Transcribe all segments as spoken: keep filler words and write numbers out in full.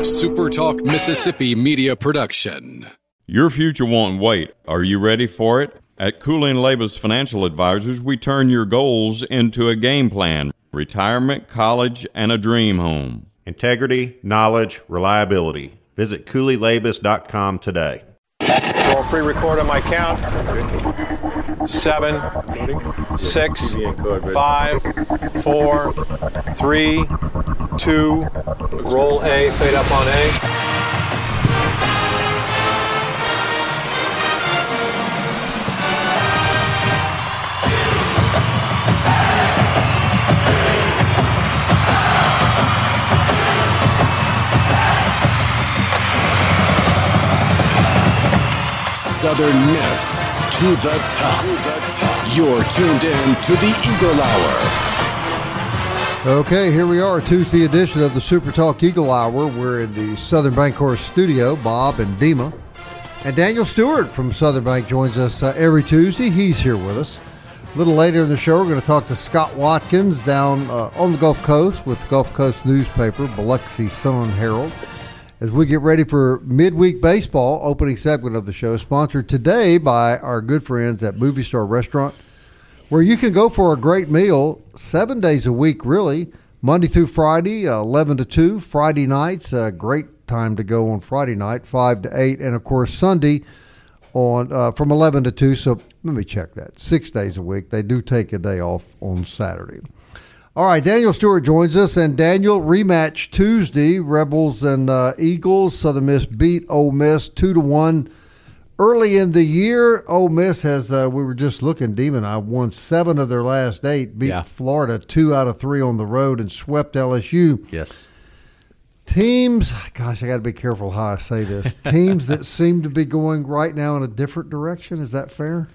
A Super Talk Mississippi media production. Your future won't wait. Are you ready for it? At Cooley and Labus Financial Advisors, we turn your goals into a game plan. Retirement, college, and a dream home. Integrity, knowledge, reliability. Visit Cooley Labus dot com today. Roll pre-record on my count. Seven, six, five, four, three, two. Roll A, fade up on A. Southern Miss to the top. To the top. You're tuned in to the Eagle Hour. Okay, here we are, Tuesday edition of the Super Talk Eagle Hour. We're in the Southern Bancorp studio. Bob and Dima. And Daniel Stewart from Southern Bank joins us uh, every Tuesday. He's here with us. A little later in the show, we're going to talk to Scott Watkins down uh, on the Gulf Coast with the Gulf Coast newspaper, Biloxi Sun-Herald, as we get ready for midweek baseball, opening segment of the show, sponsored today by our good friends at Movie Star Restaurant, where you can go for a great meal seven days a week, really, Monday through Friday, eleven to two, Friday nights, a great time to go on Friday night, five to eight, and, of course, Sunday on uh, from eleven to two, so let me check that, six days a week. They do take a day off on Saturday. All right, Daniel Stewart joins us, and Daniel, rematch Tuesday, Rebels and uh, Eagles. Southern Miss beat Ole Miss two to one early in the year. Ole Miss has, uh, we were just looking, Demon and I, won seven of their last eight, beat yeah. Florida two out of three on the road, and swept L S U. Yes. Teams, gosh, I got to be careful how I say this, teams that seem to be going right now in a different direction. Is that fair?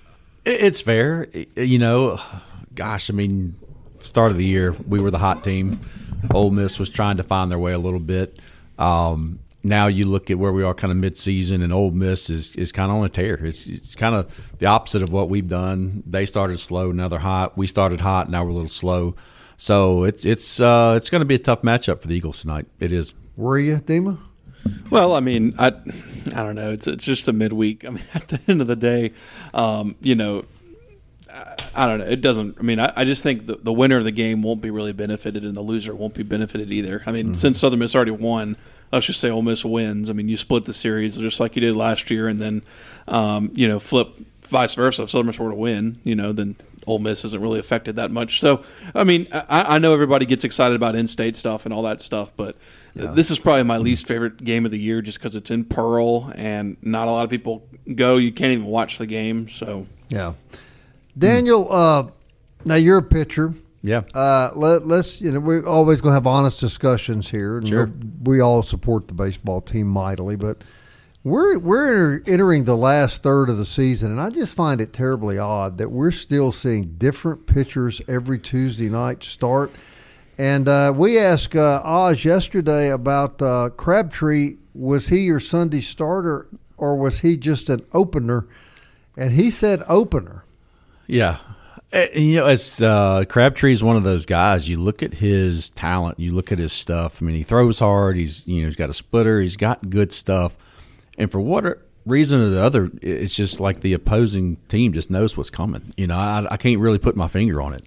It's fair. You know, gosh, I mean, start of the year, we were the hot team. Ole Miss was trying to find their way a little bit. Um, now you look at where we are kind of mid-season, and Ole Miss is, is kind of on a tear. It's, it's kind of the opposite of what we've done. They started slow, now they're hot. We started hot, now we're a little slow. So it's it's uh, it's going to be a tough matchup for the Eagles tonight. It is. Were you, Dima? Well, I mean, I I don't know. It's it's just a midweek. I mean, at the end of the day, um, you know, I, I don't know. It doesn't. I mean, I, I just think the, the winner of the game won't be really benefited, and the loser won't be benefited either. I mean, mm-hmm. since Southern Miss already won, let's just say Ole Miss wins. I mean, you split the series just like you did last year, and then um, you know, flip vice versa. If Southern Miss were to win, you know, then Ole Miss isn't really affected that much. So, I mean, I, I know everybody gets excited about in-state stuff and all that stuff, but yeah. this is probably my least favorite game of the year just because it's in Pearl and not a lot of people go. You can't even watch the game. So, yeah. Daniel, uh, now you're a pitcher. Yeah. Uh, let, let's, you know, we're always going to have honest discussions here. And sure. We all support the baseball team mightily, but We're we're entering the last third of the season, and I just find it terribly odd that we're still seeing different pitchers every Tuesday night start. And uh, we asked uh, Oz yesterday about uh, Crabtree. Was he your Sunday starter, or was he just an opener? And he said opener. Yeah. You know, it's uh, Crabtree is one of those guys. You look at his talent, you look at his stuff. I mean, he throws hard. He's you know he's got a splitter. He's got good stuff. And for what reason or the other, it's just like the opposing team just knows what's coming. You know, I, I can't really put my finger on it.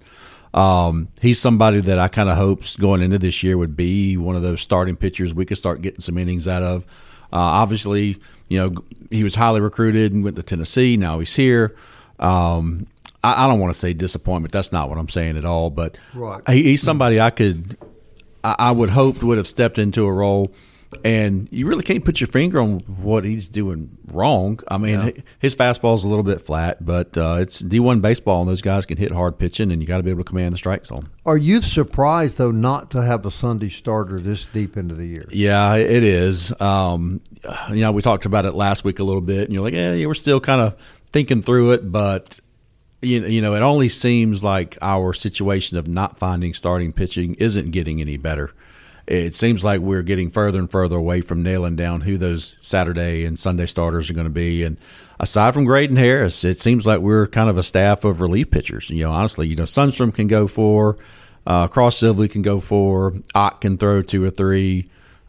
Um, he's somebody that I kind of hopes going into this year would be one of those starting pitchers we could start getting some innings out of. Uh, obviously, you know, he was highly recruited and went to Tennessee. Now he's here. Um, I, I don't want to say disappointment. That's not what I'm saying at all. But right. he, he's somebody I could, I, I would hope would have stepped into a role. And you really can't put your finger on what he's doing wrong. I mean, yeah. his fastball is a little bit flat, but uh, it's D one baseball, and those guys can hit hard pitching, and you got to be able to command the strike zone. Are you surprised, though, not to have a Sunday starter this deep into the year? Yeah, it is. Um, you know, we talked about it last week a little bit, and you're like, yeah, we're still kind of thinking through it, but you, you know, it only seems like our situation of not finding starting pitching isn't getting any better. It seems like we're getting further and further away from nailing down who those Saturday and Sunday starters are going to be. And aside from Graydon Harris, it seems like we're kind of a staff of relief pitchers. You know, honestly, you know, Sundstrom can go for, uh, Cross Silvey can go for, Ott can throw two or three.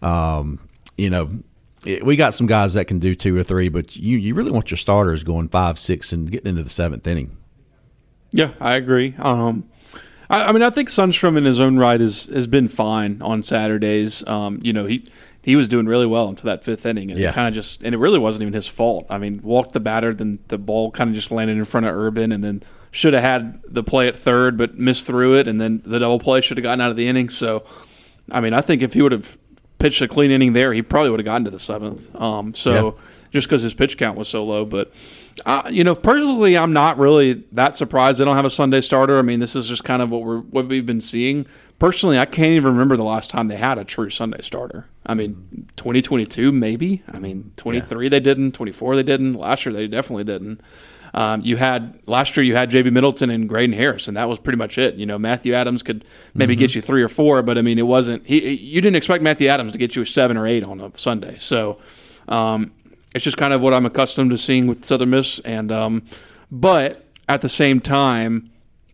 Um, you know, it, we got some guys that can do two or three, but you, you really want your starters going five, six, and getting into the seventh inning. Yeah, I agree. Um, I, I mean, I think Sundstrom in his own right is, has been fine on Saturdays. Um, you know, he he was doing really well until that fifth inning, and yeah. it kind of just, and it really wasn't even his fault. I mean, walked the batter, then the ball kind of just landed in front of Urban, and then should have had the play at third, but missed through it, and then the double play should have gotten out of the inning. So, I mean, I think if he would have pitched a clean inning there, he probably would have gotten to the seventh. Um, so yeah. just because his pitch count was so low, but. Uh, you know, personally, I'm not really that surprised they don't have a Sunday starter. I mean, this is just kind of what we're what we've been seeing. Personally, I can't even remember the last time they had a true Sunday starter. I mean, twenty twenty-two maybe. I mean, twenty-three yeah. they didn't. twenty-four they didn't. Last year they definitely didn't. Um, you had last year you had J B Middleton and Graydon Harris, and that was pretty much it. You know, Matthew Adams could maybe mm-hmm. get you three or four, but I mean, it wasn't. He you didn't expect Matthew Adams to get you a seven or eight on a Sunday. So. Um, It's just kind of what I'm accustomed to seeing with Southern Miss, and um, but at the same time,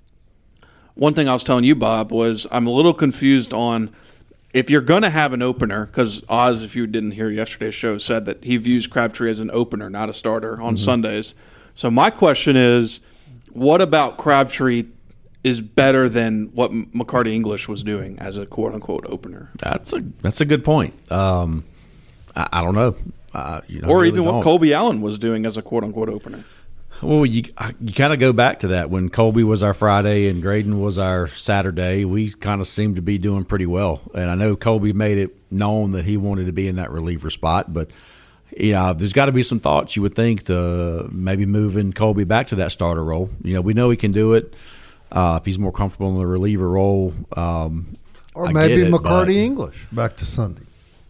one thing I was telling you, Bob, was I'm a little confused on if you're going to have an opener, because Oz, if you didn't hear yesterday's show, said that he views Crabtree as an opener, not a starter on mm-hmm. Sundays. So my question is, what about Crabtree is better than what McCarty English was doing as a quote-unquote opener? That's a that's a good point. Um, I, I don't know. Uh, you know, or really even don't. what Colby Allen was doing as a quote-unquote opener. Well, you you kind of go back to that. When Colby was our Friday and Graydon was our Saturday, we kind of seemed to be doing pretty well. And I know Colby made it known that he wanted to be in that reliever spot, but you know, there's got to be some thoughts, you would think, to maybe moving Colby back to that starter role. You know, we know he can do it uh, if he's more comfortable in the reliever role. Um, or I maybe it, McCarty English back to Sunday.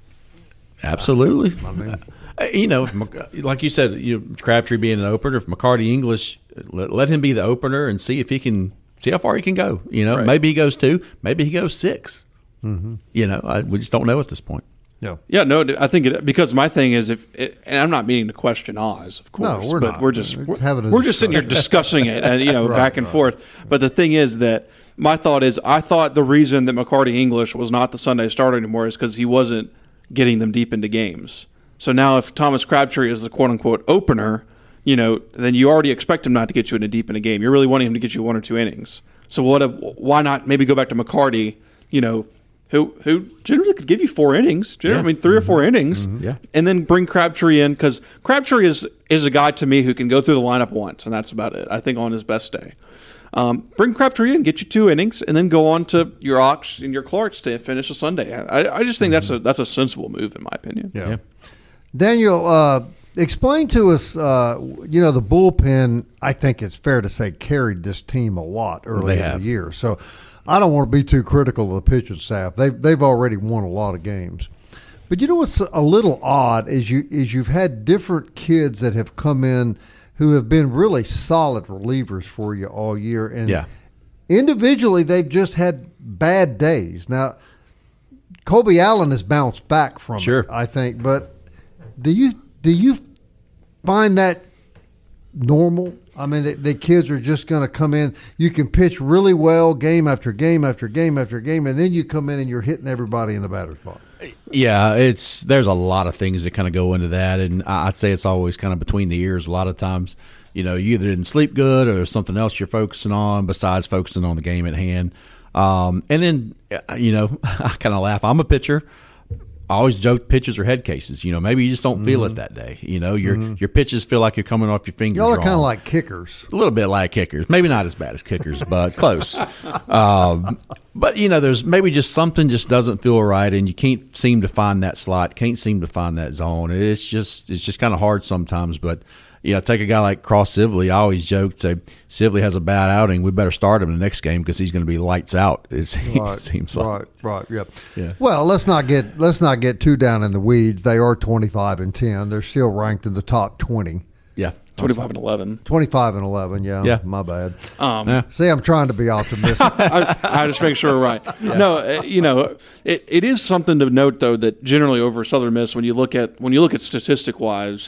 Absolutely. I mean, you know, like you said, you know, Crabtree being an opener, if McCarty English, let, let him be the opener and see if he can see how far he can go. You know, right. maybe he goes two, maybe he goes six. Mm-hmm. You know, I, we just don't know at this point. Yeah, yeah, no, I think it, because my thing is if, it, and I'm not meaning to question Oz, of course, no, we're but not. we're just we're, we're, we're just sitting here discussing it, and you know, right, back and right. forth. But the thing is that my thought is, I thought the reason that McCarty English was not the Sunday starter anymore is because he wasn't getting them deep into games. So now if Thomas Crabtree is the quote-unquote opener, you know, then you already expect him not to get you in a deep in a game. You're really wanting him to get you one or two innings. So what? A, why not maybe go back to McCarty, you know, who who generally could give you four innings, generally, yeah. I mean, three mm-hmm. or four innings, mm-hmm. yeah. and then bring Crabtree in because Crabtree is, is a guy to me who can go through the lineup once, and that's about it, I think, on his best day. Um, bring Crabtree in, get you two innings, and then go on to your Ox and your Clarks to finish a Sunday. I, I just think mm-hmm. that's a that's a sensible move, in my opinion. Yeah. yeah. Daniel, uh, explain to us, uh, you know, the bullpen, I think it's fair to say, carried this team a lot early in the year. So I don't want to be too critical of the pitching staff. They've, they've already won a lot of games. But you know what's a little odd is, you, is you've had different kids that have come in who have been really solid relievers for you all year. And yeah. individually, they've just had bad days. Now, Colby Allen has bounced back from sure. it, I think, but – Do you do you find that normal? I mean, the, the kids are just going to come in. You can pitch really well game after game after game after game, and then you come in and you're hitting everybody in the batter's box. Yeah, it's there's a lot of things that kind of go into that, and I'd say it's always kind of between the ears a lot of times. You know, you either didn't sleep good or there's something else you're focusing on besides focusing on the game at hand. Um, and then, you know, I kind of laugh. I'm a pitcher. I always joke pitches are head cases. You know, maybe you just don't feel mm-hmm. it that day. You know, your mm-hmm. your pitches feel like you're coming off your fingers. Y'all are kind of like kickers. A little bit like kickers. Maybe not as bad as kickers, but close. Um, but, you know, there's maybe just something just doesn't feel right, and you can't seem to find that slot, can't seem to find that zone. It's just it's just kind of hard sometimes, but – you know, take a guy like Cross Sibley. I always joke, say, Sibley has a bad outing. We better start him in the next game because he's going to be lights out. It, right, it seems like. Right, right, yep. Yeah. Well, let's not get let's not get too down in the weeds. They are twenty-five and ten. They're still ranked in the top twenty. Yeah. twenty-five and eleven. twenty-five and eleven, yeah. Yeah. My bad. Um, yeah. See, I'm trying to be optimistic. I, I just make sure we're right. Yeah. No, uh, you know, it, it is something to note, though, that generally over Southern Miss, when you look at when you look at statistic-wise,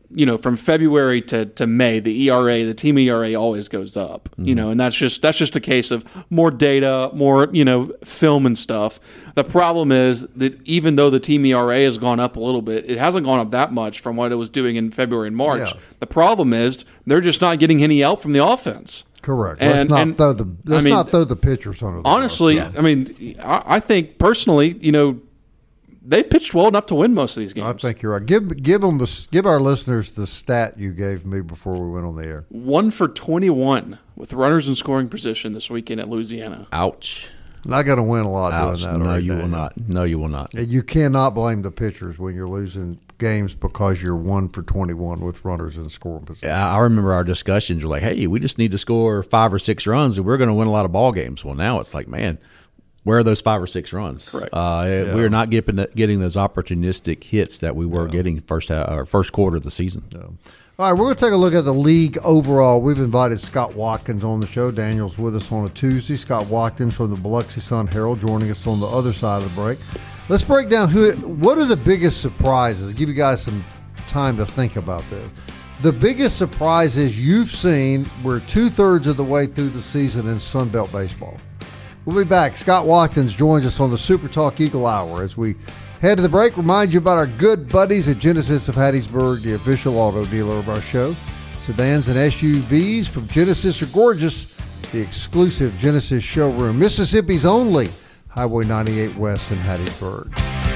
you know, from February to, to May, the E R A, the team E R A always goes up, mm-hmm. you know, and that's just that's just a case of more data, more, you know, film and stuff. The problem is that even though the team E R A has gone up a little bit, it hasn't gone up that much from what it was doing in February and March. Yeah. The problem is they're just not getting any help from the offense. Correct. And, let's not and, throw the let's I mean, not throw the pitchers under the honestly, bus. I mean, I, I think personally, you know, they pitched well enough to win most of these games. I think you're right. Give give them the give our listeners the stat you gave me before we went on the air. One for twenty-one with runners in scoring position this weekend at Louisiana. Ouch. Not going to win a lot Ouch. doing that. No, right you now. will not. No, you will not. You cannot blame the pitchers when you're losing games because you're one for twenty-one with runners in scoring position. Yeah, I remember our discussions were like, hey, we just need to score five or six runs and we're going to win a lot of ball games. Well, now it's like, man, where are those five or six runs? Correct. Uh, Yeah. We're not getting getting those opportunistic hits that we were getting first half, or first quarter of the season. Yeah. All right, we're going to take a look at the league overall. We've invited Scott Watkins on the show. Daniel's with us on a Tuesday. Scott Watkins from the Biloxi Sun-Herald joining us on the other side of the break. Let's break down who. What are the biggest surprises? Give you guys some time to think about this. The biggest surprises you've seen. We're two-thirds of the way through the season in Sun Belt baseball. We'll be back. Scott Watkins joins us on the Super Talk Eagle Hour. As we head to the break, remind you about our good buddies at Genesis of Hattiesburg, the official auto dealer of our show. Sedans and S U Vs from Genesis are gorgeous. The exclusive Genesis showroom, Mississippi's only Highway ninety-eight West in Hattiesburg.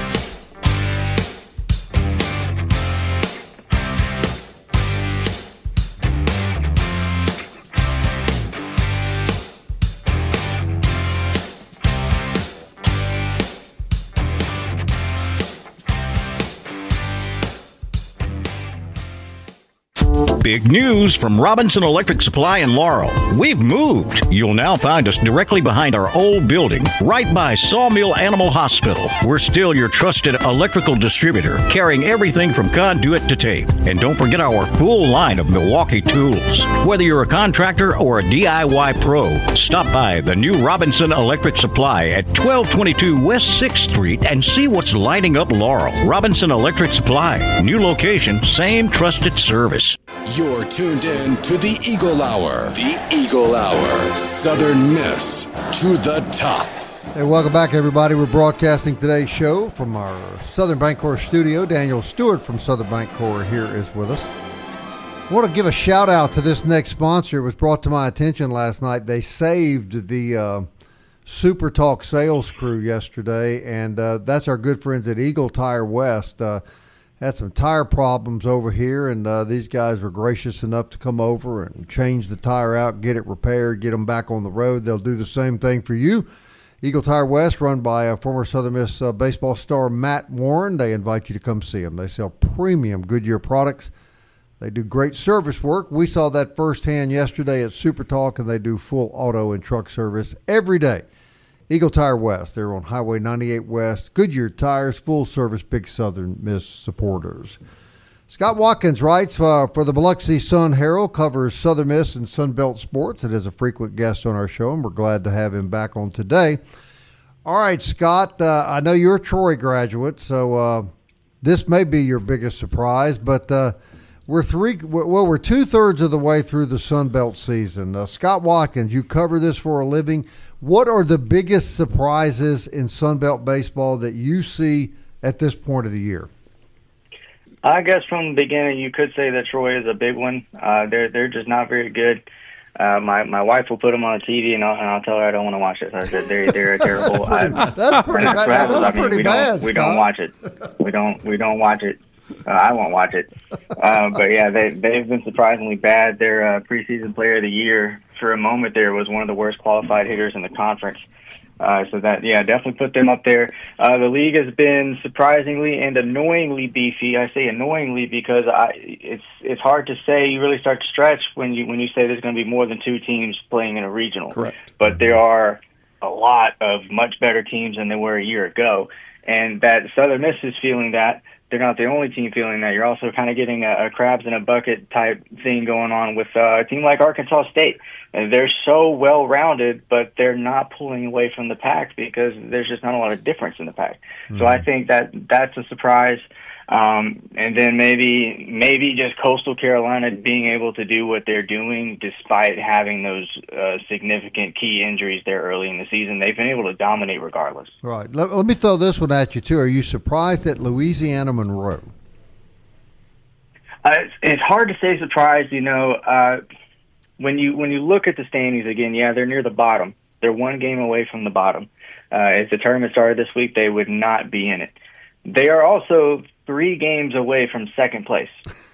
Big news from Robinson Electric Supply in Laurel. We've moved. You'll now find us directly behind our old building, right by Sawmill Animal Hospital. We're still your trusted electrical distributor, carrying everything from conduit to tape. And don't forget our full line of Milwaukee tools. Whether you're a contractor or a D I Y pro, stop by the new Robinson Electric Supply at twelve twenty-two West sixth Street and see what's lighting up Laurel. Robinson Electric Supply. New location, same trusted service. You're tuned in to the Eagle Hour. The Eagle Hour. Southern Miss to the top. Hey, welcome back, everybody. We're broadcasting today's show from our Southern Bancorp studio. Daniel Stewart from Southern Bancorp here is with us. I want to give a shout out to this next sponsor. It was brought to my attention last night. They saved the uh, Super Talk sales crew yesterday, and uh, that's our good friends at Eagle Tire West. Uh, had some tire problems over here, and uh, these guys were gracious enough to come over and change the tire out, get it repaired, get them back on the road. They'll do the same thing for you. Eagle Tire West, run by a former Southern Miss uh, baseball star Matt Warren. They invite you to come see them. They sell premium Goodyear products. They do great service work. We saw that firsthand yesterday at Super Talk, and they do full auto and truck service every day. Eagle Tire West, they're on Highway ninety-eight West. Goodyear Tires, full service, big Southern Miss supporters. Scott Watkins writes uh, for the Biloxi Sun-Herald, covers Southern Miss and Sun Belt sports, and is a frequent guest on our show, and we're glad to have him back on today. All right, Scott, uh, I know you're a Troy graduate, so uh, this may be your biggest surprise, but uh, we're three. Well, we're two thirds of the way through the Sun Belt season. Uh, Scott Watkins, you cover this for a living. What are the biggest surprises in Sun Belt baseball that you see at this point of the year? I guess from the beginning, you could say that Troy is a big one. Uh, they're they're just not very good. Uh, my my wife will put them on the T V, and I'll, and I'll tell her I don't want to watch it. So I said they're they're terrible. That's pretty, that's pretty, that's bad. I That's mean, pretty we bad, don't we Scott. don't watch it. We don't we don't watch it. Uh, I won't watch it. Uh, but yeah, they they've been surprisingly bad. Their uh, preseason player of the year for a moment there was one of the worst qualified hitters in the conference. Uh, so that, yeah, definitely put them up there. Uh, the league has been surprisingly and annoyingly beefy. I say annoyingly because I, it's it's hard to say. You really start to stretch when you when you say there's going to be more than two teams playing in a regional. Correct. But there are a lot of much better teams than there were a year ago, and that Southern Miss is feeling that. They're not the only team feeling that. You're also kind of getting a, a crabs in a bucket type thing going on with uh, a team like Arkansas State. And they're so well-rounded, but they're not pulling away from the pack because there's just not a lot of difference in the pack. Mm-hmm. So I think that that's a surprise. Um, and then maybe maybe just Coastal Carolina being able to do what they're doing despite having those uh, significant key injuries there early in the season. They've been able to dominate regardless. Right. Let, let me throw this one at you, too. Are you surprised at Louisiana Monroe? Uh, it's, it's hard to say surprised, you know. Uh, when you when you look at the standings again, yeah, they're near the bottom. They're one game away from the bottom. Uh, if the tournament started this week, they would not be in it. They are also three games away from second place.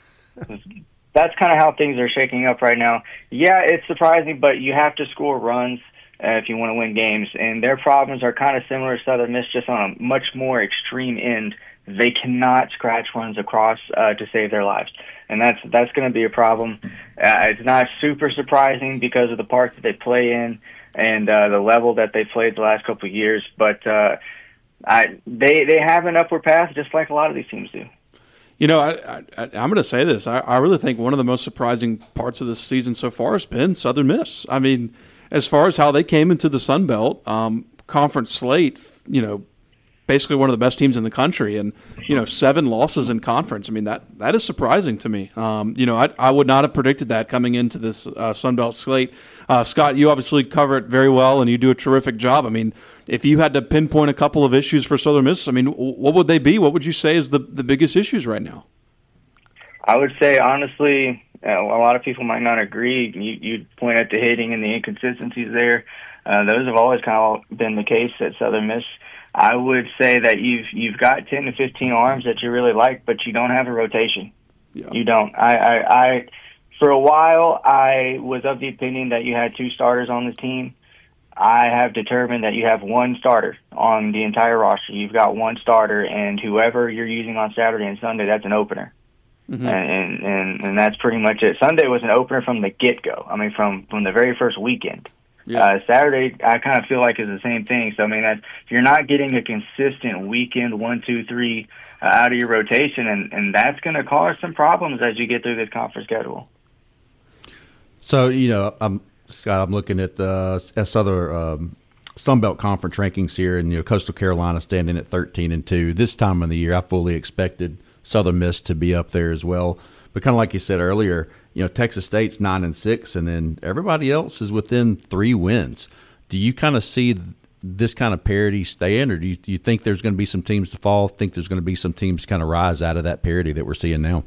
That's kind of how things are shaking up right now. Yeah, it's surprising, but you have to score runs uh, if you want to win games. And their problems are kind of similar to Southern Miss, just on a much more extreme end. They cannot scratch runs across uh, to save their lives. And that's that's going to be a problem. Uh, it's not super surprising because of the parts that they play in and uh, the level that they played the last couple of years. But uh, I, they they have an upward path, just like a lot of these teams do. You know, I, I, I'm going to say this. I, I really think one of the most surprising parts of this season so far has been Southern Miss. I mean, as far as how they came into the Sun Belt um, conference slate, you know, basically one of the best teams in the country, and you know, seven losses in conference. I mean, that that is surprising to me. Um, you know, I, I would not have predicted that coming into this uh, Sun Belt slate. Uh, Scott, you obviously cover it very well, and you do a terrific job. I mean, if you had to pinpoint a couple of issues for Southern Miss, I mean, what would they be? What would you say is the, the biggest issues right now? I would say, honestly, uh, a lot of people might not agree. You, you point at the hitting and the inconsistencies there. Uh, those have always kind of been the case at Southern Miss. I would say that you've you've got ten to fifteen arms that you really like, but you don't have a rotation. Yeah. You don't. I, I, I, for a while, I was of the opinion that you had two starters on the team. I have determined that you have one starter on the entire roster. You've got one starter, and whoever you're using on Saturday and Sunday, that's an opener. Mm-hmm. And, and and that's pretty much it. Sunday was an opener from the get-go. I mean, from, from the very first weekend. Yeah. Uh, Saturday, I kind of feel like is the same thing. So, I mean, that's, if you're not getting a consistent weekend, one, two, three, uh, out of your rotation, and, and that's going to cause some problems as you get through this conference schedule. So, you know, I'm Scott, I'm looking at the S other um, Sun Belt Conference rankings here, and you know, Coastal Carolina standing at thirteen and two. This time of the year, I fully expected Southern Miss to be up there as well. But kind of like you said earlier, you know, Texas State's nine and six, and then everybody else is within three wins. Do you kind of see this kind of parity staying, or do you, do you think there's going to be some teams to fall? Think there's going to be some teams kind of rise out of that parity that we're seeing now?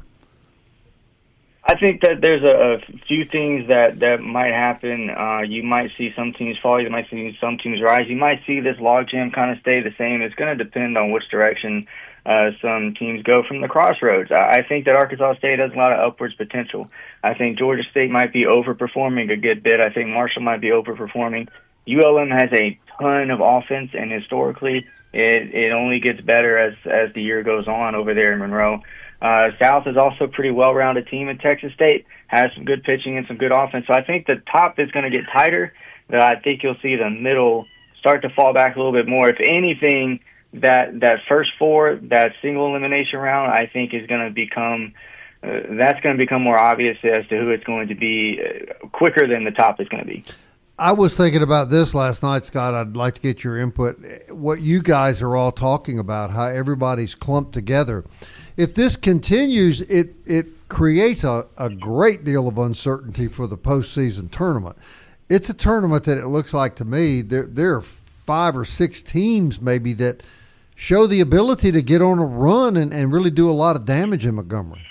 I think that there's a, a few things that, that might happen. Uh, you might see some teams fall. You might see some teams rise. You might see this logjam kind of stay the same. It's going to depend on which direction uh, some teams go from the crossroads. I, I think that Arkansas State has a lot of upwards potential. I think Georgia State might be overperforming a good bit. I think Marshall might be overperforming. U L M has a ton of offense, and historically it, it only gets better as, as the year goes on over there in Monroe. Uh, South is also a pretty well-rounded team, and Texas State has some good pitching and some good offense. So I think the top is going to get tighter, but I think you'll see the middle start to fall back a little bit more. If anything, that that first four, that single elimination round, I think is going to become uh, that's going to become more obvious as to who it's going to be uh, quicker than the top is going to be. I was thinking about this last night, Scott. I'd like to get your input. What you guys are all talking about, how everybody's clumped together. If this continues, it it creates a, a great deal of uncertainty for the postseason tournament. It's a tournament that it looks like to me there there are five or six teams maybe that show the ability to get on a run and, and really do a lot of damage in Montgomery.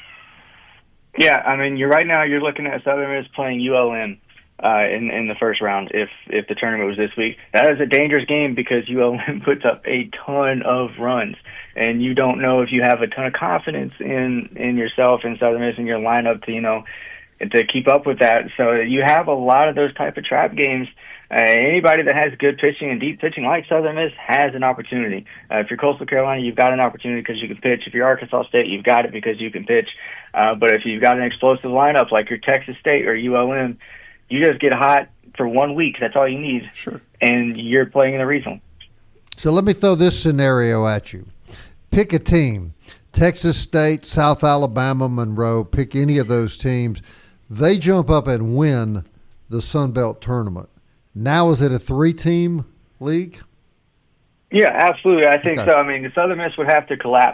Yeah, I mean, you're right now you're looking at Southern Miss playing U L M uh, in in the first round. If if the tournament was this week, that is a dangerous game because U L M puts up a ton of runs. And you don't know if you have a ton of confidence in, in yourself and Southern Miss in your lineup to, you know, to keep up with that. So you have a lot of those type of trap games. Uh, anybody that has good pitching and deep pitching like Southern Miss has an opportunity. Uh, if you're Coastal Carolina, you've got an opportunity because you can pitch. If you're Arkansas State, you've got it because you can pitch. Uh, but if you've got an explosive lineup like your Texas State or U L M, you just get hot for one week. That's all you need. Sure. And you're playing in a regional. So let me throw this scenario at you. Pick a team, Texas State, South Alabama, Monroe, pick any of those teams. They jump up and win the Sun Belt tournament. Now is it a three-team league? Yeah, absolutely. I think okay. so. I mean, the Southern Miss would have to collapse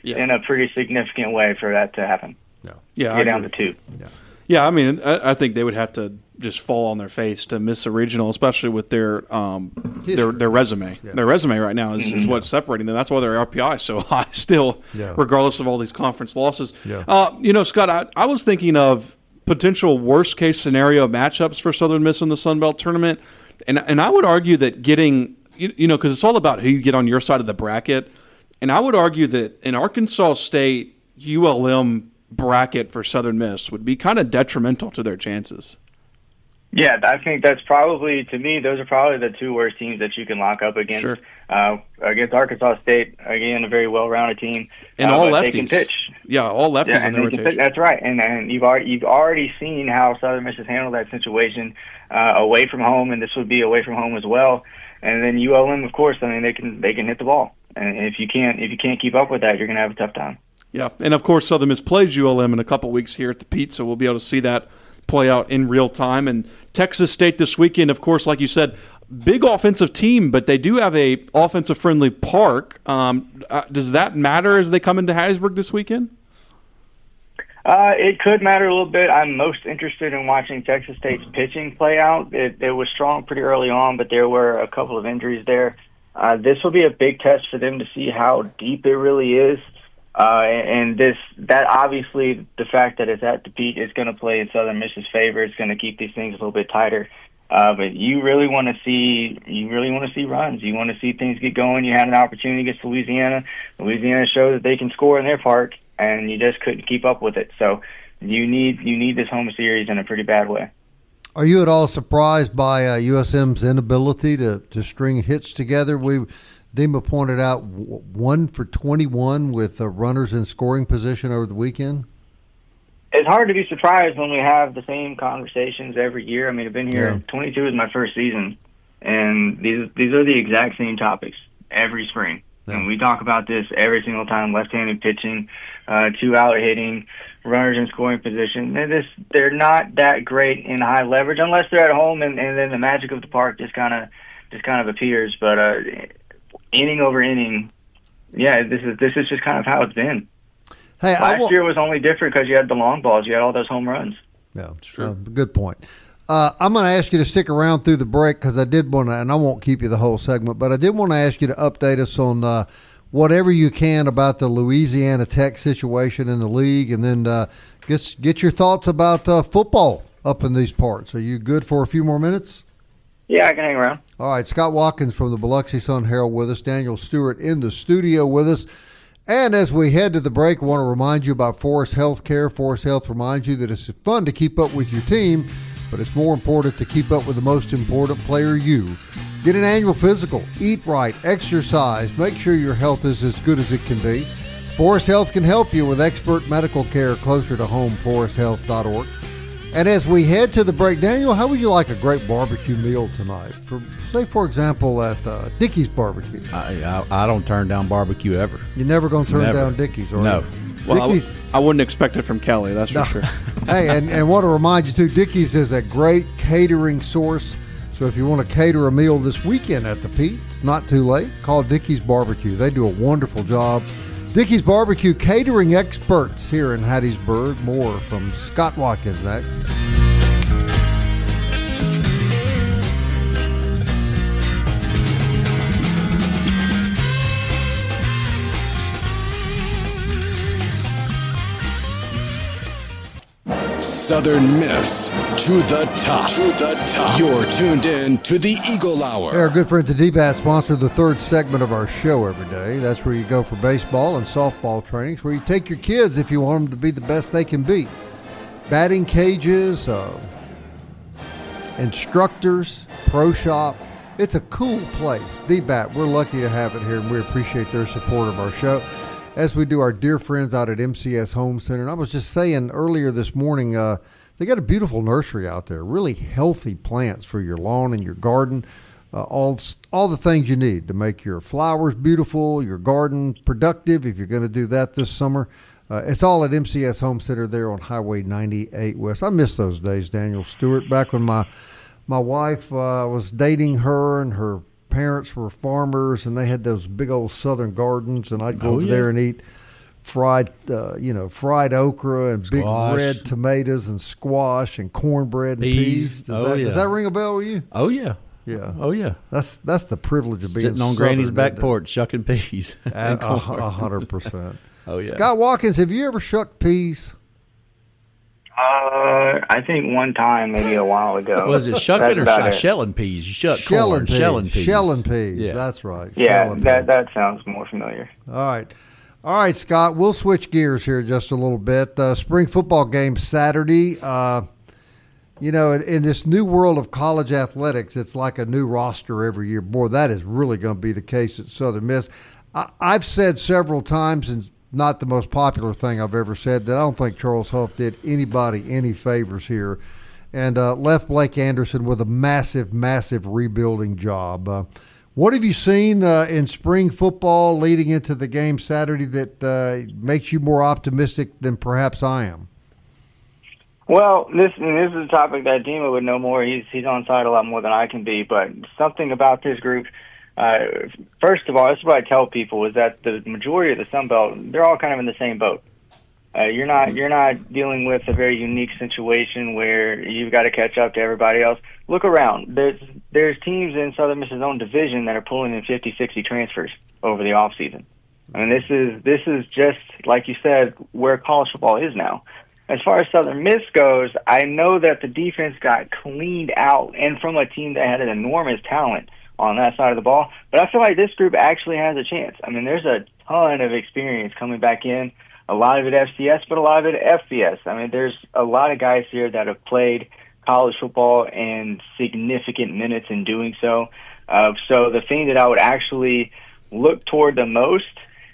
yeah. in a pretty significant way for that to happen. Yeah, yeah, get down to two. Yeah, yeah. I mean, I, I think they would have to just fall on their face to miss a regional, especially with their um, their their resume. Yeah. Their resume right now is, mm-hmm. is what's separating them. That's why their R P I is so high still, yeah. regardless of all these conference losses. Yeah. Uh, you know, Scott, I, I was thinking of potential worst case scenario matchups for Southern Miss in the Sun Belt tournament, and and I would argue that getting you, you know because it's all about who you get on your side of the bracket, and I would argue that in Arkansas State U L M bracket for Southern Miss would be kind of detrimental to their chances. Yeah, I think that's probably, to me, those are probably the two worst teams that you can lock up against. Sure. Uh, against Arkansas State, again, a very well-rounded team. And uh, all lefties. They can pitch. Yeah, all lefties yeah, in their rotation. That's right. And, and you've already you've already seen how Southern Miss has handled that situation uh, away from home, and this would be away from home as well. And then U L M, of course, I mean, they can they can hit the ball. And if you can't if you can't keep up with that, you're going to have a tough time. Yeah, and of course, Southern Miss plays U L M in a couple weeks here at the Pete, so we'll be able to see that play out in real time. And Texas State this weekend, of course, like you said, big offensive team, but they do have a offensive-friendly park. Um, uh, does that matter as they come into Hattiesburg this weekend? Uh, it could matter a little bit. I'm most interested in watching Texas State's pitching play out. It, it was strong pretty early on, but there were a couple of injuries there. Uh, this will be a big test for them to see how deep it really is. Uh, and this, that obviously, the fact that it's at the Pete is going to play in Southern Miss's favor. It's going to keep these things a little bit tighter. Uh, but you really want to see, you really want to see runs. You want to see things get going. You had an opportunity against Louisiana. Louisiana showed that they can score in their park, and you just couldn't keep up with it. So you need, you need this home series in a pretty bad way. Are you at all surprised by uh, U S M's inability to, to string hits together? We. Dima pointed out one for twenty-one with uh, runners in scoring position over the weekend. It's hard to be surprised when we have the same conversations every year. I mean, I've been here. Yeah. twenty-two is my first season, and these these are the exact same topics every spring. Yeah. And we talk about this every single time: left-handed pitching, uh, two-out hitting, runners in scoring position. They're, this, they're not that great in high leverage unless they're at home, and, and then the magic of the park just kind of just kind of appears. But uh, inning over inning, yeah, this is this is just kind of how it's been. Hey, last will, year was only different because you had the long balls, you had all those home runs. Yeah, sure. Uh, good point. Uh, I'm going to ask you to stick around through the break because I did want to, and I won't keep you the whole segment, but I did want to ask you to update us on uh, whatever you can about the Louisiana Tech situation in the league, and then uh, get get your thoughts about uh, football up in these parts. Are you good for a few more minutes? Yeah, I can hang around. All right, Scott Watkins from the Biloxi Sun-Herald with us, Daniel Stewart in the studio with us. And as we head to the break, I want to remind you about Forest Health Care. Forest Health reminds you that it's fun to keep up with your team, but it's more important to keep up with the most important player, you. Get an annual physical, eat right, exercise, make sure your health is as good as it can be. Forest Health can help you with expert medical care closer to home, forest health dot org. And as we head to the break, Daniel, how would you like a great barbecue meal tonight? For, say, for example, at uh, Dickey's Barbecue. I, I I don't turn down barbecue ever. You're never going to turn Never. down Dickey's, are No. you? Well, I, Dickey's, w- I wouldn't expect it from Kelly, that's for No. sure. Hey, and, and want to remind you, too, Dickey's is a great catering source. So if you want to cater a meal this weekend at the Pete, not too late, call Dickey's Barbecue. They do a wonderful job. Dickey's Barbecue catering experts here in Hattiesburg. More from Scott Watkins next. Southern Miss to the top. To the top. You're tuned in to the Eagle Hour. Hey, our good friends at D BAT sponsor the third segment of our show every day. That's where you go for baseball and softball trainings, where you take your kids if you want them to be the best they can be. Batting cages, uh, instructors, pro shop. It's a cool place. D BAT, we're lucky to have it here, and we appreciate their support of our show, as we do our dear friends out at M C S Home Center. And I was just saying earlier this morning, uh, they got a beautiful nursery out there, really healthy plants for your lawn and your garden, uh, all all the things you need to make your flowers beautiful, your garden productive if you're going to do that this summer. Uh, it's all at M C S Home Center there on Highway ninety-eight West. I miss those days, Daniel Stewart, back when my, my wife uh, was dating her and her parents were farmers, and they had those big old southern gardens, and I'd go oh, over yeah. there and eat fried, uh, you know, fried okra and Squash. big red tomatoes and squash and cornbread and Peas. peas. Does, Oh, that, yeah. does that ring a bell with you? Oh yeah, Yeah. oh yeah. That's that's the privilege of being Sitting on Southern, Granny's back isn't it? porch shucking peas. A and a- corn. a hundred percent. Oh yeah. Scott Watkins, have you ever shucked peas? Uh, I think one time, maybe a while ago. Was it shucking or That's about sh- it. shelling peas? You shuck Shelling corn, peas. shelling peas. Shelling peas. Yeah. That's right. Yeah, Shelling that peas. that sounds more familiar. All right. All right, Scott, we'll switch gears here just a little bit. Uh, spring football game Saturday. Uh, you know, in, in this new world of college athletics, it's like a new roster every year. Boy, that is really going to be the case at Southern Miss. I, I've said several times, and not the most popular thing I've ever said, that I don't think Charles Huff did anybody any favors here and uh, left Blake Anderson with a massive, massive rebuilding job. Uh, What have you seen uh, in spring football leading into the game Saturday that uh, makes you more optimistic than perhaps I am? Well, this and this is a topic that Dima would know more. He's he's on site a lot more than I can be. But something about this group, uh, first of all, this is what I tell people, is that the majority of the Sun Belt, they're all kind of in the same boat. Uh, you're not you're not dealing with a very unique situation where you've got to catch up to everybody else. Look around. There's there's teams in Southern Miss's own division that are pulling in fifty, sixty transfers over the off season. I mean, this is this is just, like you said, where college football is now. As far as Southern Miss goes, I know that the defense got cleaned out, and from a team that had an enormous talent on that side of the ball. But I feel like this group actually has a chance. I mean, there's a ton of experience coming back in. A lot of it F C S, but a lot of it F B S. I mean, there's a lot of guys here that have played college football and significant minutes in doing so. Uh, so the thing that I would actually look toward the most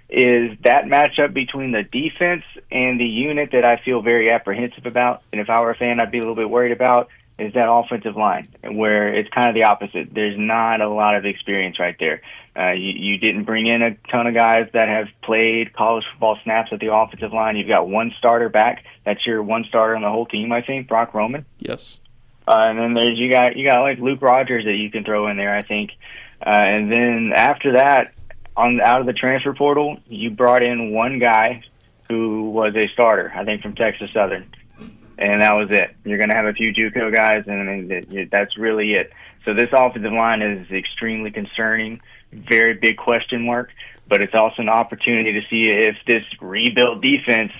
is that matchup between the defense and the unit that I feel very apprehensive about. And if I were a fan, I'd be a little bit worried about is that offensive line, where it's kind of the opposite. There's not a lot of experience right there. Uh, you, you didn't bring in a ton of guys that have played college football snaps at the offensive line. You've got one starter back. That's your one starter on the whole team, I think, Brock Roman. Yes. Uh, and then there's you got you got like Luke Rogers that you can throw in there, I think. Uh, and then after that, on out of the transfer portal, you brought in one guy who was a starter, I think, from Texas Southern. And that was it. You're going to have a few JUCO guys, and that's really it. So this offensive line is extremely concerning, very big question mark, but it's also an opportunity to see if this rebuilt defense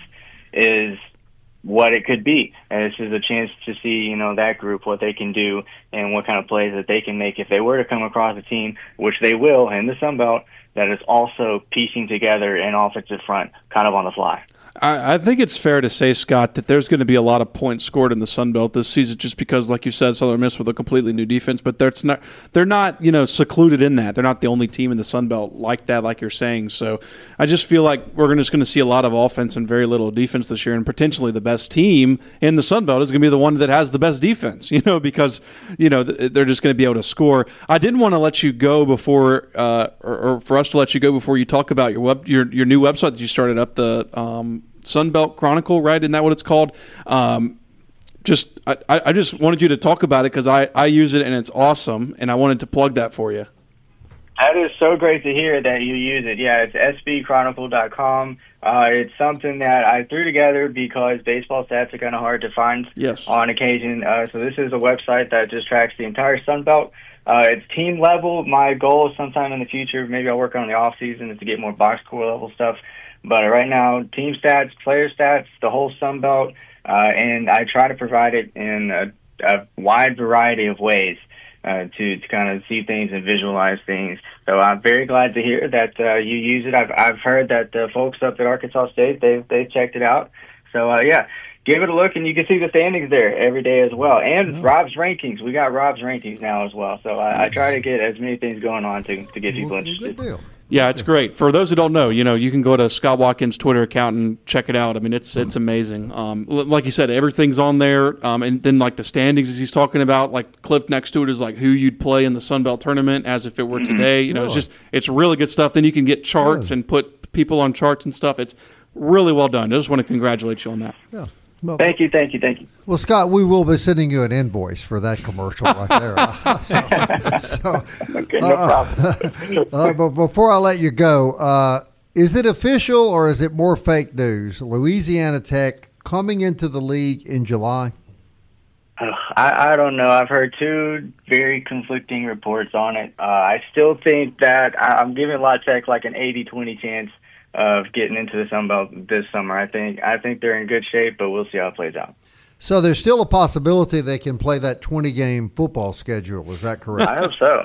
is what it could be. And this is a chance to see, you know, that group, what they can do and what kind of plays that they can make if they were to come across a team, which they will in the Sun Belt, that is also piecing together an offensive front kind of on the fly. I, I think it's fair to say, Scott, that there's going to be a lot of points scored in the Sun Belt this season just because, like you said, Southern Miss with a completely new defense, but that's not, they're not, you know, secluded in that. They're not the only team in the Sun Belt like that, like you're saying. So I just feel like we're just going to see a lot of offense and very little defense this year, and potentially the best team in the Sun Belt is going to be the one that has the best defense, you know, because, you know, they're just going to be able to score. I didn't want to let you go before, uh, or, or for us to let you go before you talk about your web, your, your new website that you started up, the um, Sunbelt Chronicle, right? Isn't that what it's called? Um, just I, I just wanted you to talk about it because I, I use it and it's awesome, and I wanted to plug that for you. That is so great to hear that you use it. Yeah, it's s b chronicle dot com. Uh, it's something that I threw together because baseball stats are kind of hard to find yes. on occasion. Uh, so this is a website that just tracks the entire Sun Belt. Uh, it's team level. My goal is sometime in the future, maybe I'll work on the off season, is to get more box score level stuff. But right now, team stats, player stats, the whole Sun Belt, uh, and I try to provide it in a, a wide variety of ways uh, to, to kind of see things and visualize things. So I'm very glad to hear that uh, you use it. I've I've heard that the folks up at Arkansas State, they've, they've checked it out. So, uh, yeah, give it a look, and you can see the standings there every day as well. And oh. Rob's rankings. We got Rob's rankings now as well. So I, I try to get as many things going on to, to get people well, interested. Good deal. Yeah, it's great. For those who don't know, you know, you can go to Scott Watkins' Twitter account and check it out. I mean, it's it's amazing. Um, like you said, everything's on there. Um, and then, like, the standings as he's talking about, like, clipped next to it is, like, who you'd play in the Sun Belt tournament as if it were today. You know, it's just, it's really good stuff. Then you can get charts Good. and put people on charts and stuff. It's really well done. I just want to congratulate you on that. Yeah. Well, Thank you, thank you, thank you. Well, Scott, we will be sending you an invoice for that commercial right there. so, so, Okay, no uh, problem. uh, but before I let you go, uh, Is it official or is it more fake news? Louisiana Tech coming into the league in July? Uh, I, I don't know. I've heard two very conflicting reports on it. Uh, I still think that I'm giving La Tech like an eighty twenty chance of getting into the Sun Belt this summer. I think I think they're in good shape, but we'll see how it plays out. So there's still a possibility they can play that twenty-game football schedule. Is that correct? I hope so.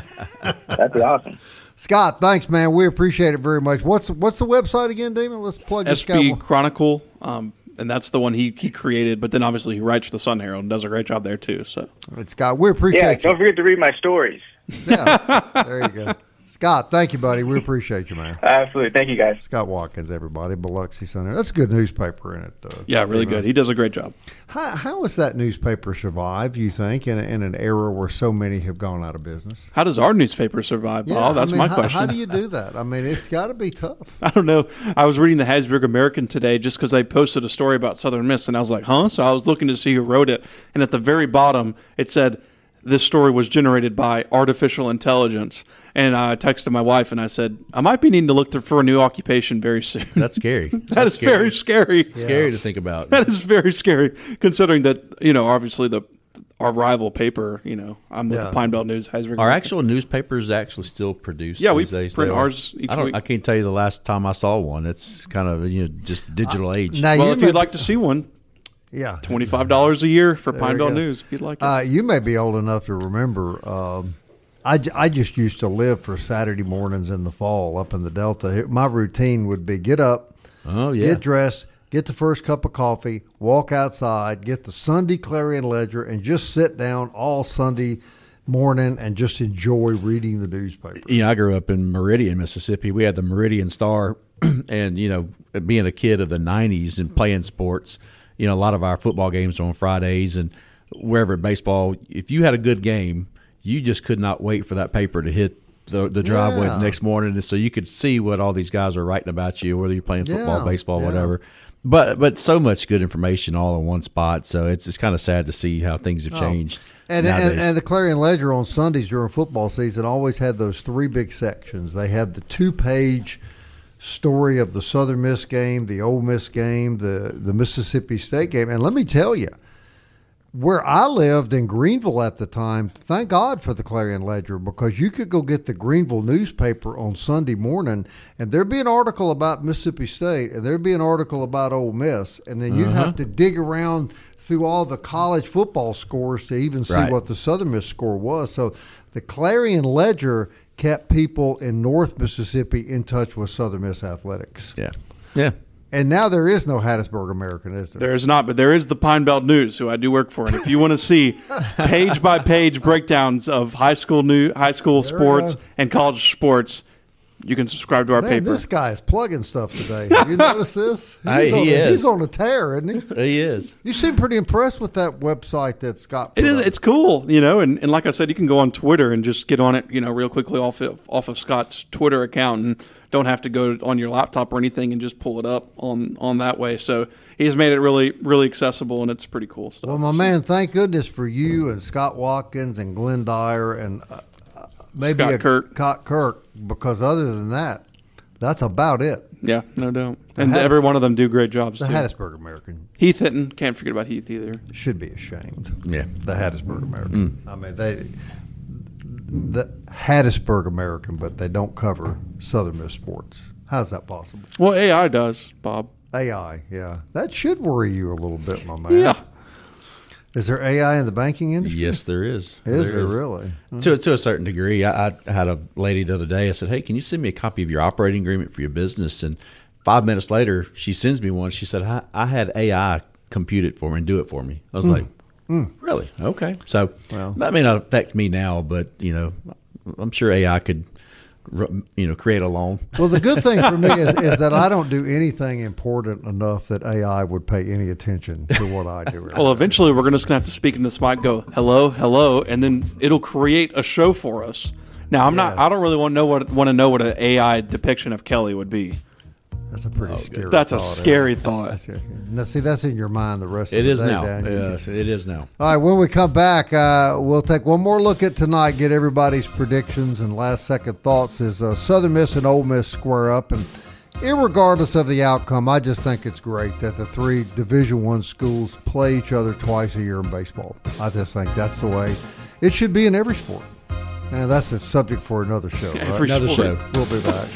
That'd be awesome. Scott, thanks, man. We appreciate it very much. What's what's the website again, Damon? Let's plug this guy. S B Chronicle, um, and that's the one he, he created. But then obviously he writes for the Sun Herald and does a great job there too. So, right, Scott, we appreciate yeah, you. don't forget to read my stories. Yeah, there you go. Scott, thank you, buddy. We appreciate you, man. Absolutely. Thank you, guys. Scott Watkins, everybody. Biloxi Sun Herald. That's a good newspaper in it. Uh, yeah, really good. He does a great job. How, how has that newspaper survived, you think, in, a, in an era where so many have gone out of business? How does our newspaper survive, yeah, Paul? That's I mean, my how, question. How do you do that? I mean, it's got to be tough. I don't know. I was reading the Hattiesburg American today just because I posted a story about Southern Miss, and I was like, huh? So I was looking to see who wrote it, and at the very bottom, it said, this story was generated by artificial intelligence. And I texted my wife and I said, I might be needing to look for a new occupation very soon. That's scary. that That's is scary. very scary. Yeah. Scary to think about. That is very scary, considering that, you know, obviously the our rival paper, you know, I'm the Yeah. Pine Belt News. Hattiesburg Our actual newspapers actually still produced. Yeah, we these days. print They are. ours each I don't. week. I can't tell you the last time I saw one. It's kind of you know just digital age. Now, Well, you if may you'd be- like to see one, yeah, twenty-five dollars a year for There Pine you Belt go. News, if you'd like it. Uh, you may be old enough to remember. Um, I, j- I just used to live for Saturday mornings in the fall up in the Delta. My routine would be get up, Oh yeah. get dressed, get the first cup of coffee, walk outside, get the Sunday Clarion Ledger, and just sit down all Sunday morning and just enjoy reading the newspaper. You know, I grew up in Meridian, Mississippi. We had the Meridian Star, and you know, being a kid of the nineties and playing sports, you know, a lot of our football games were on Fridays, and wherever baseball, if you had a good game, you just could not wait for that paper to hit the, the driveway Yeah. the next morning, and so you could see what all these guys are writing about you, whether you're playing football, Yeah, baseball, yeah. whatever. But but so much good information all in one spot. So it's it's kind of sad to see how things have changed. And, nowadays. and and the Clarion Ledger on Sundays during football season always had those three big sections. They had the two-page story of the Southern Miss game, the Ole Miss game, the, the Mississippi State game. And let me tell you, where I lived in Greenville at the time, thank God for the Clarion Ledger, because you could go get the Greenville newspaper on Sunday morning, and there'd be an article about Mississippi State, and there'd be an article about Ole Miss, and then you'd have to dig around through all the college football scores to even see Right. what the Southern Miss score was. So the Clarion Ledger kept people in North Mississippi in touch with Southern Miss athletics. yeah, yeah. And now there is no Hattiesburg American, is there? There is not, but there is the Pine Belt News, who I do work for. And if you want to see page by page breakdowns of high school new high school There sports we go. and college sports, you can subscribe to our Man, paper. this guy is plugging stuff today. Have you noticed this? He's, Hey, on he a, is. he's on a tear, isn't he? He is. You seem pretty impressed with that website that Scott put It is. up. It's cool, you know, and, and like I said, you can go on Twitter and just get on it, you know, real quickly off of, off of Scott's Twitter account, and don't have to go on your laptop or anything, and just pull it up on on that way. So he's made it really really accessible, and it's pretty cool stuff. Well, my man, thank goodness for you and Scott Watkins and Glenn Dyer and uh, uh, maybe Scott a Kirk. Scott Kirk, because other than that, that's about it. Yeah, no doubt. And Hattis- every one of them do great jobs The too. Hattiesburg American Heath Hinton, can't forget about Heath either. should be ashamed. Yeah. The Hattiesburg American. I mean, they the Hattiesburg American, but they don't cover Southern Miss sports. How's that possible? Well, A I does, Bob. A I, yeah, that should worry you a little bit, my man. Yeah. Is there A I in the banking industry? Yes, there is. Is there really? To to a certain degree. I, I had a lady the other day. I said, "Hey, can you send me a copy of your operating agreement for your business?" And five minutes later, she sends me one. She said, "I, I had A I compute it for me and do it for me." I was like, "Really? Okay." So Well. that may not affect me now, but you know, I'm sure A I could, you know, create a loan. Well, the good thing for me is, is that I don't do anything important enough that A I would pay any attention to what I do. Well, eventually we're just going to have to speak in this mic, go, hello, hello, and then it'll create a show for us. Now, I'm not, Yes. I don't really want to know what, want to know what an A I depiction of Kelly would be. That's a pretty scary That's a thought, scary isn't it? thought. That's it. Now, see, that's in your mind the rest It of the is day, now. Daniel. Yes, it is now. All right, when we come back, uh, we'll take one more look at tonight, get everybody's predictions and last second thoughts as uh, Southern Miss and Ole Miss square up. And Irregardless of the outcome, I just think it's great that the three Division One schools play each other twice a year in baseball. I just think that's the way it should be in every sport. And that's a subject for another show. Right? For another show. We'll be back.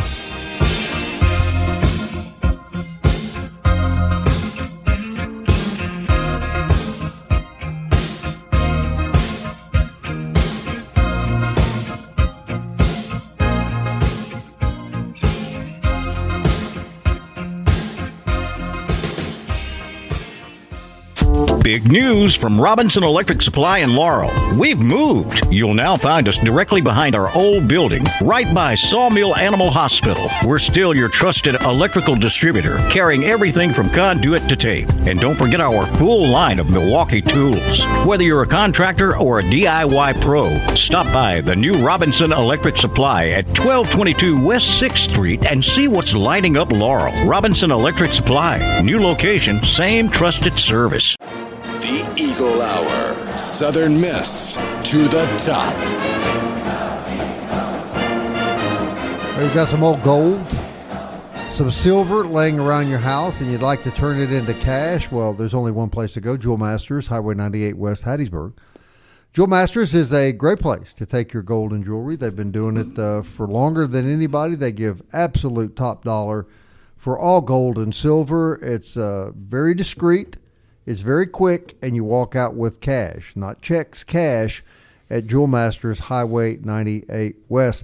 Big news from Robinson Electric Supply in Laurel. We've moved. You'll now find us directly behind our old building, right by Sawmill Animal Hospital. We're still your trusted electrical distributor, carrying everything from conduit to tape. And don't forget our full line of Milwaukee tools. Whether you're a contractor or a D I Y pro, stop by the new Robinson Electric Supply at twelve twenty-two West sixth Street and see what's lighting up Laurel. Robinson Electric Supply. New location, same trusted service. The Eagle Hour. Southern Miss to the top. We've got some old gold, some silver laying around your house, and you'd like to turn it into cash. Well, there's only one place to go, Jewel Masters, Highway ninety-eight West, Hattiesburg. Jewel Masters is a great place to take your gold and jewelry. They've been doing it uh, for longer than anybody. They give absolute top dollar for all gold and silver. It's uh, very discreet. It's very quick, and you walk out with cash, not checks, cash, at Jewel Masters, Highway ninety-eight West.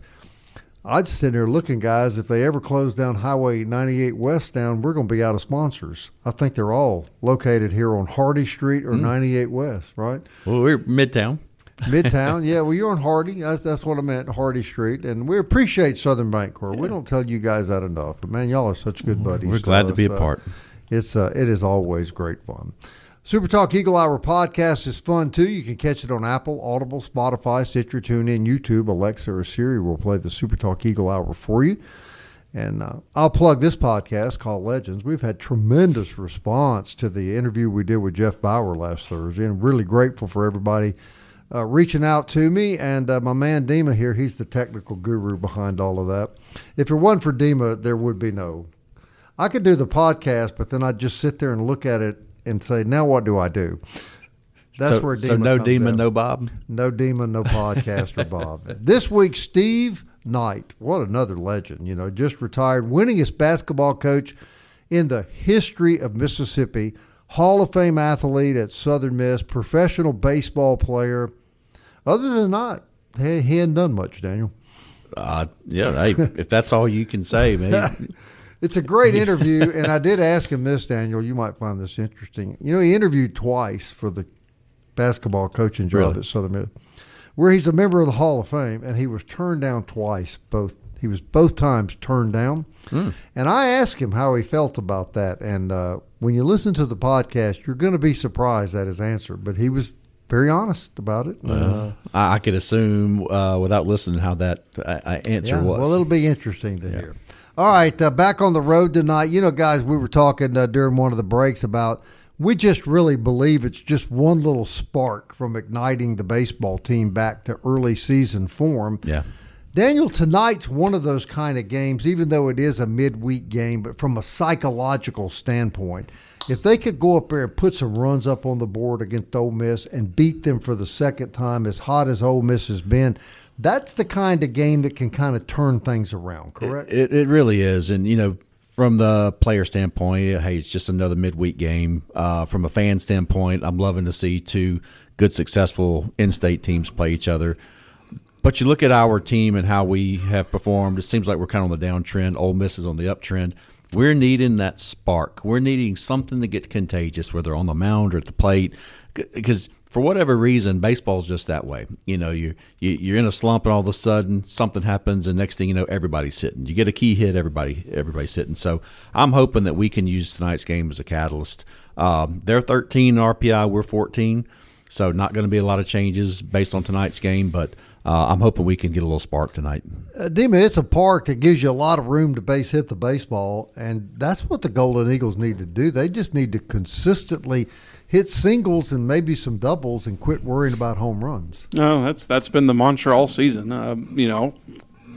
I'd sit there looking, guys, if they ever close down Highway ninety-eight West down, we're going to be out of sponsors. I think they're all located here on Hardy Street or mm. ninety-eight West, right? Well, we're Midtown. Midtown, yeah. Well, you're on Hardy. That's, that's what I meant, Hardy Street. And we appreciate Southern Bancorp. Yeah. We don't tell you guys that enough. But, man, y'all are such good buddies. We're glad to, to be a uh, part. It's uh, it is always great fun. Super Talk Eagle Hour podcast is fun, too. You can catch it on Apple, Audible, Spotify, Stitcher, TuneIn, YouTube, Alexa, or Siri will play the Super Talk Eagle Hour for you. And uh, I'll plug this podcast called Legends. We've had tremendous response to the interview we did with Jeff Bauer last Thursday, and really grateful for everybody uh, reaching out to me. And uh, my man Dima here, he's the technical guru behind all of that. If it wasn't for Dima, there would be no. I could do the podcast, but then I'd just sit there and look at it and say, now what do I do? That's so, where Dima So no comes Dima, out. no Bob? No Dima, no podcaster Bob. This week, Steve Knight. What another legend. You know, just retired, winningest basketball coach in the history of Mississippi, Hall of Fame athlete at Southern Miss, professional baseball player. Other than that, he, he hadn't done much, Daniel. Uh, yeah, hey, if that's all you can say, man. It's a great interview, and I did ask him this, Daniel. You might find this interesting. You know, he interviewed twice for the basketball coaching job really? at Southern Miss, where he's a member of the Hall of Fame, and he was turned down twice. Both he was both times turned down. Mm. And I asked him how he felt about that. And uh, when you listen to the podcast, you're going to be surprised at his answer. But he was very honest about it. Well, uh, I, I could assume uh, without listening how that uh, answer yeah, was. Well, it'll be interesting to yeah. hear. All right, uh, back on the road tonight. You know, guys, we were talking uh, during one of the breaks about we just really believe it's just one little spark from igniting the baseball team back to early season form. Yeah. Daniel, tonight's one of those kind of games, even though it is a midweek game, but from a psychological standpoint, if they could go up there and put some runs up on the board against Ole Miss and beat them for the second time, as hot as Ole Miss has been, that's the kind of game that can kind of turn things around, correct? It, it really is. And, you know, from the player standpoint, hey, it's just another midweek game. Uh, from a fan standpoint, I'm loving to see two good, successful in-state teams play each other. But you look at our team and how we have performed, it seems like we're kind of on the downtrend. Ole Miss is on the uptrend. We're needing that spark. We're needing something to get contagious, whether on the mound or at the plate, because for whatever reason, baseball's just that way. You know, you, you you're in a slump, and all of a sudden something happens, and next thing you know, everybody's sitting. You get a key hit, everybody everybody's sitting. So I'm hoping that we can use tonight's game as a catalyst. Um, they're thirteen R P I, we're fourteen, so not going to be a lot of changes based on tonight's game, but uh, I'm hoping we can get a little spark tonight. Uh, Dima, it's a park that gives you a lot of room to base hit the baseball, and that's what the Golden Eagles need to do. They just need to consistently hit singles and maybe some doubles and quit worrying about home runs. No, that's that's been the mantra all season. Uh, you know,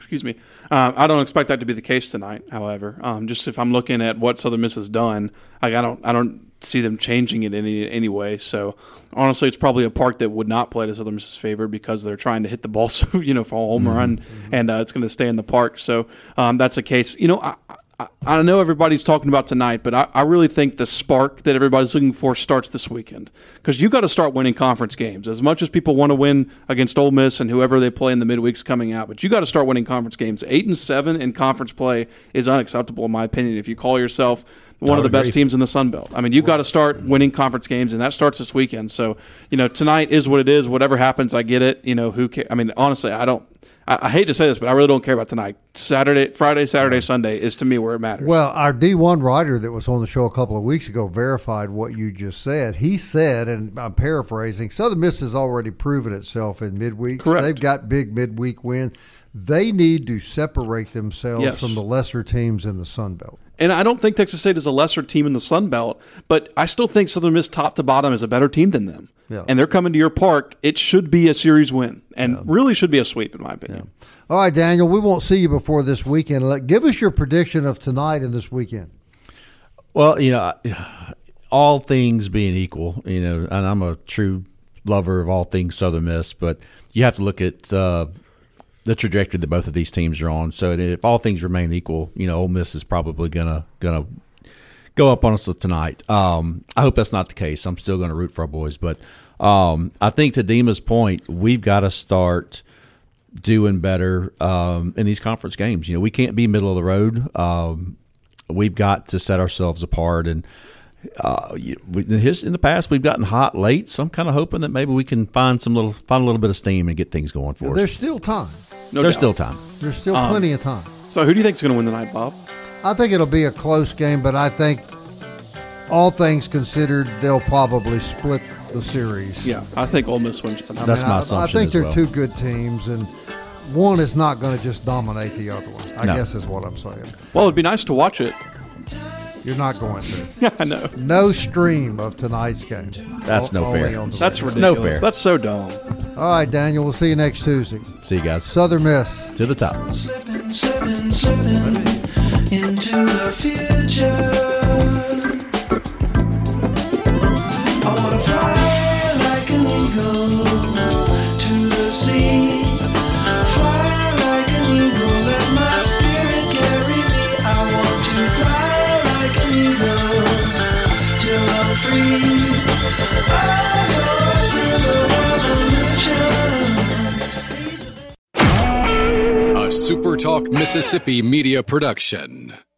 excuse me. Um, I don't expect that to be the case tonight. However, um, just if I'm looking at what Southern Miss has done, like I don't, I don't see them changing it in any anyway. So honestly, it's probably a park that would not play to Southern Miss's favor because they're trying to hit the ball, so you know, for a home mm-hmm. run, and uh, it's going to stay in the park. So um, that's the case. You know, I, I, I know everybody's talking about tonight, but I, I really think the spark that everybody's looking for starts this weekend because you got to start winning conference games. As much as people want to win against Ole Miss and whoever they play in the midweeks coming out, but you got to start winning conference games. Eight and seven in conference play is unacceptable in my opinion. If you call yourself one of the best teams in the Sun Belt, I mean, you've got to start winning conference games, and that starts this weekend. So, you know, tonight is what it is. Whatever happens, I get it. You know, who cares? I mean, honestly, I don't. I, I hate to say this, but I really don't care about tonight. Saturday, Friday, Saturday, Sunday is to me where it matters. Well, our D one writer that was on the show a couple of weeks ago verified what you just said. He said, and I'm paraphrasing, Southern Miss has already proven itself in midweeks. Correct. They've got big midweek wins. They need to separate themselves Yes. from the lesser teams in the Sun Belt. And I don't think Texas State is a lesser team in the Sun Belt, but I still think Southern Miss top to bottom is a better team than them. Yeah. And they're coming to your park. It should be a series win and yeah. really should be a sweep in my opinion. Yeah. All right, Daniel, we won't see you before this weekend. Let, give us your prediction of tonight and this weekend. Well, you know, all things being equal, you know, and I'm a true lover of all things Southern Miss, but you have to look at uh, the trajectory that both of these teams are on. So if all things remain equal, you know, Ole Miss is probably gonna gonna go up on us tonight. Um, I hope that's not the case. I'm still going to root for our boys, but um, I think to Dima's point, we've got to start doing better um, in these conference games. You know, we can't be middle of the road. Um, we've got to set ourselves apart. And uh, in, his, in the past, we've gotten hot late, so I'm kind of hoping that maybe we can find some little find a little bit of steam and get things going for us. There's still time. No There's doubt. still time. There's still Um, plenty of time. So who do you think is going to win tonight, Bob? I think it'll be a close game, but I think all things considered, they'll probably split the series. Yeah, I think Ole Miss wins tonight. That's I my I, assumption I think as they're well. two good teams, and one is not going to just dominate the other one. I No. guess is what I'm saying. Well, it'd be nice to watch it. You're not going to. Yeah, I know. No stream of tonight's game. That's no Only fair. on the That's radio. ridiculous. fair. That's so dumb. All right, Daniel. We'll see you next Tuesday. See you guys. Southern Miss. To the top. Slipping, slipping, slipping into the future. I wanna fly like an eagle to the sea. Fly like an eagle, let my spirit carry me. I want to fly like an eagle till I'm free. I go through the revolution. A SuperTalk Mississippi media production.